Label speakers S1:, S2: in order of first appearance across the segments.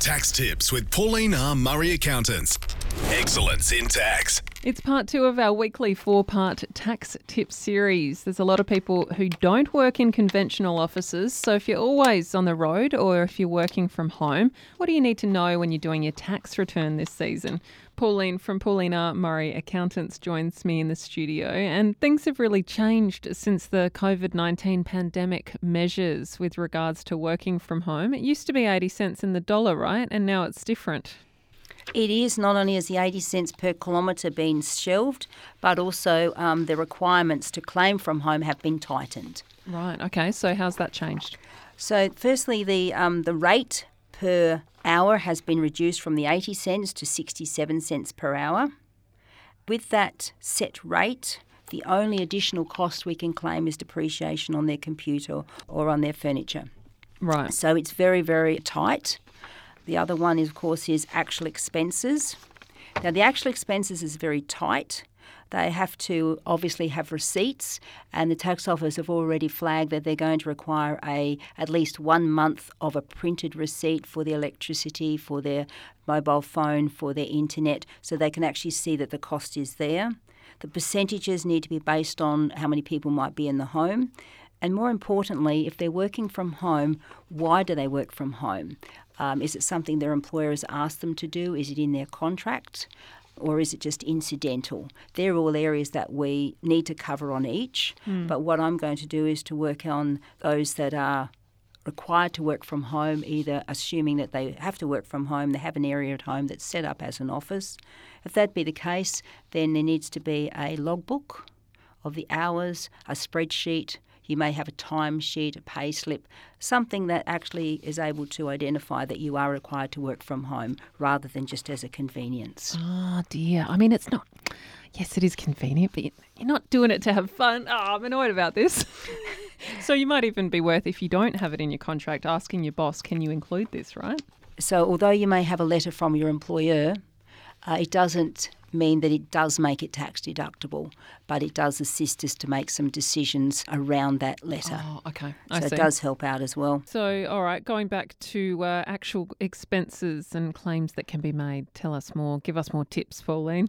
S1: Tax Tips with Pauline R. Murray Accountants. Excellence in tax.
S2: It's part 2 of our weekly 4-part tax tip series. There's a lot of people who don't work in conventional offices, so if you're always on the road or if you're working from home, what do you need to know when you're doing your tax return this season? Pauline from Pauline R. Murray Accountants joins me in the studio, and things have really changed since the COVID-19 pandemic measures with regards to working from home. It used to be 80 cents in the dollar, right? And now it's different.
S3: It is. Not only has the 80 cents per kilometre been shelved, but also the requirements to claim from home have been tightened.
S2: Right, okay. So how's that changed?
S3: So firstly, the rate per hour has been reduced from the 80 cents to 67 cents per hour. With that set rate, the only additional cost we can claim is depreciation on their computer or on their furniture.
S2: Right.
S3: So it's very, very tight. The other one, of course, is actual expenses. Now, the actual expenses is very tight. They have to obviously have receipts, and the tax office have already flagged that they're going to require at least 1 month of a printed receipt for their electricity, for their mobile phone, for their internet, so they can actually see that the cost is there. The percentages need to be based on how many people might be in the home. And more importantly, if they're working from home, why do they work from home? Is it something their employer has asked them to do? Is it in their contract? Or is it just incidental? They're all areas that we need to cover on each. But what I'm going to do is to work on those that are required to work from home, either assuming that they have to work from home, they have an area at home that's set up as an office. If that be the case, then there needs to be a logbook of the hours, a spreadsheet. You may have a timesheet, a pay slip, something that actually is able to identify that you are required to work from home rather than just as a convenience.
S2: Oh, dear. I mean, it's not... Yes, it is convenient, but you're not doing it to have fun. Oh, I'm annoyed about this. So you might even be worth, if you don't have it in your contract, asking your boss, can you include this, right?
S3: So although you may have a letter from your employer, it doesn't mean that it does make it tax deductible, but it does assist us to make some decisions around that letter.
S2: Oh, okay.
S3: So it does help out as well.
S2: So, all right, going back to actual expenses and claims that can be made, tell us more. Give us more tips, Pauline.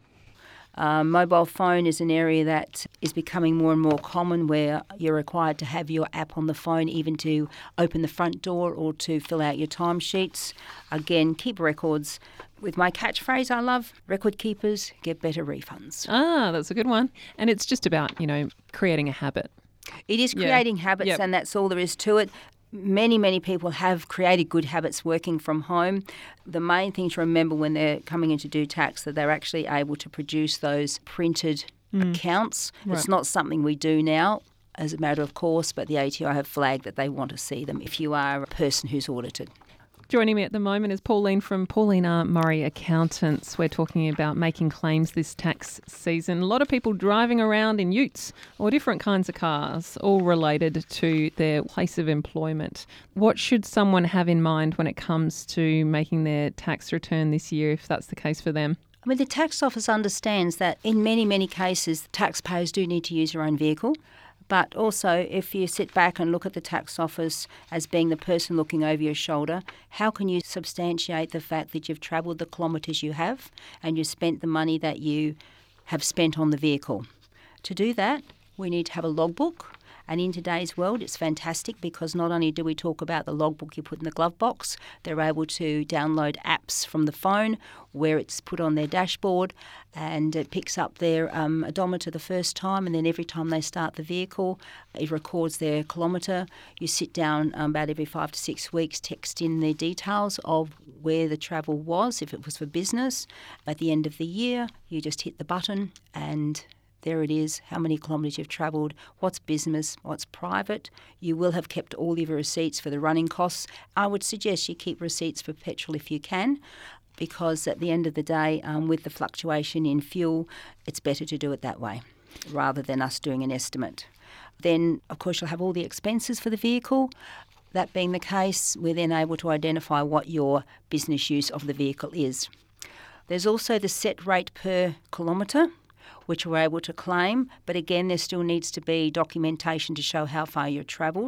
S3: Mobile phone is an area that is becoming more and more common, where you're required to have your app on the phone even to open the front door or to fill out your timesheets. Again, keep records. With my catchphrase I love, record keepers get better refunds.
S2: Ah, that's a good one. And it's just about, creating a habit.
S3: It is creating habits, and that's all there is to it. Many, many people have created good habits working from home. The main thing to remember when they're coming in to do tax, that they're actually able to produce those printed accounts. Right. It's not something we do now as a matter of course, but the ATO have flagged that they want to see them if you are a person who's audited.
S2: Joining me at the moment is Pauline from Pauline R. Murray Accountants. We're talking about making claims this tax season. A lot of people driving around in utes or different kinds of cars, all related to their place of employment. What should someone have in mind when it comes to making their tax return this year, if that's the case for them?
S3: I mean, the tax office understands that in many, many cases, taxpayers do need to use their own vehicle. But also, if you sit back and look at the tax office as being the person looking over your shoulder, how can you substantiate the fact that you've travelled the kilometres you have and you've spent the money that you have spent on the vehicle? To do that, we need to have a logbook. And in today's world, it's fantastic because not only do we talk about the logbook you put in the glove box, they're able to download apps from the phone where it's put on their dashboard and it picks up their odometer the first time, and then every time they start the vehicle, it records their kilometre. You sit down about every 5 to 6 weeks, text in their details of where the travel was, if it was for business. At the end of the year, you just hit the button and there it is, how many kilometres you've travelled, what's business, what's private. You will have kept all of your receipts for the running costs. I would suggest you keep receipts for petrol if you can, because at the end of the day, with the fluctuation in fuel, it's better to do it that way rather than us doing an estimate. Then, of course, you'll have all the expenses for the vehicle. That being the case, we're then able to identify what your business use of the vehicle is. There's also the set rate per kilometre, which we're able to claim, but again, there still needs to be documentation to show how far you've travelled.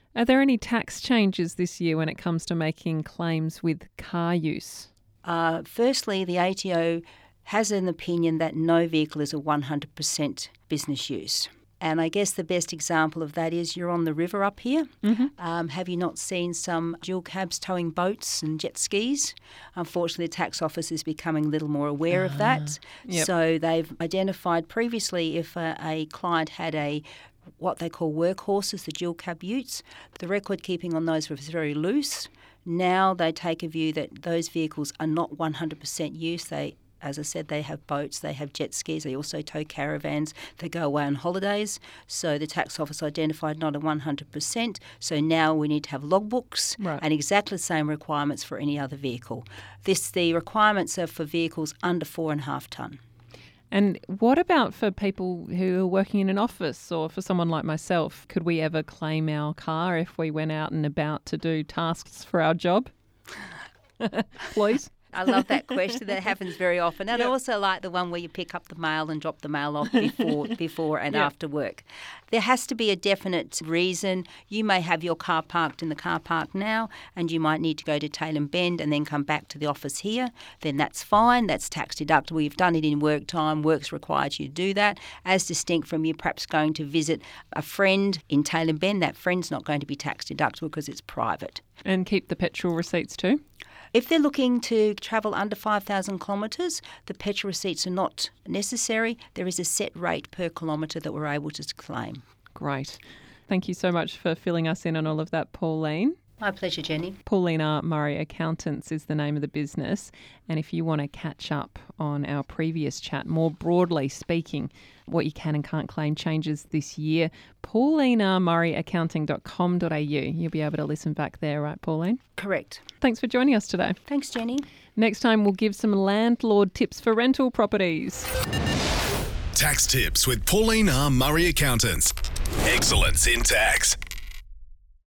S2: Are there any tax changes this year when it comes to making claims with car use?
S3: Firstly, the ATO has an opinion that no vehicle is a 100% business use. And I guess the best example of that is you're on the river up here.
S2: Mm-hmm.
S3: Have you not seen some dual cabs towing boats and jet skis? Unfortunately, the tax office is becoming a little more aware of that.
S2: Yep.
S3: So they've identified previously if a client had what they call workhorses, the dual cab utes, the record keeping on those was very loose. Now they take a view that those vehicles are not 100% use. As I said, they have boats, they have jet skis, they also tow caravans, they go away on holidays. So the tax office identified not a 100%. So now we need to have logbooks and exactly the same requirements for any other vehicle. The requirements are for vehicles under 4.5 tonne.
S2: And what about for people who are working in an office or for someone like myself? Could we ever claim our car if we went out and about to do tasks for our job? Please?
S3: I love that question. That happens very often. And I also like the one where you pick up the mail and drop the mail off before and after work. There has to be a definite reason. You may have your car parked in the car park now and you might need to go to Tailem Bend and then come back to the office here. Then that's fine. That's tax deductible. You've done it in work time. Work's required you to do that. As distinct from you perhaps going to visit a friend in Tailem Bend, that friend's not going to be tax deductible because it's private.
S2: And keep the petrol receipts too?
S3: If they're looking to travel under 5,000 kilometres, the petrol receipts are not necessary. There is a set rate per kilometre that we're able to claim.
S2: Great. Thank you so much for filling us in on all of that, Pauline.
S3: My pleasure, Jenny.
S2: Pauline R. Murray Accountants is the name of the business. And if you want to catch up on our previous chat, more broadly speaking, what you can and can't claim changes this year, paulinermurrayaccounting.com.au. You'll be able to listen back there, right, Pauline?
S3: Correct.
S2: Thanks for joining us today.
S3: Thanks, Jenny.
S2: Next time, we'll give some landlord tips for rental properties.
S1: Tax tips with Pauline R. Murray Accountants. Excellence in tax.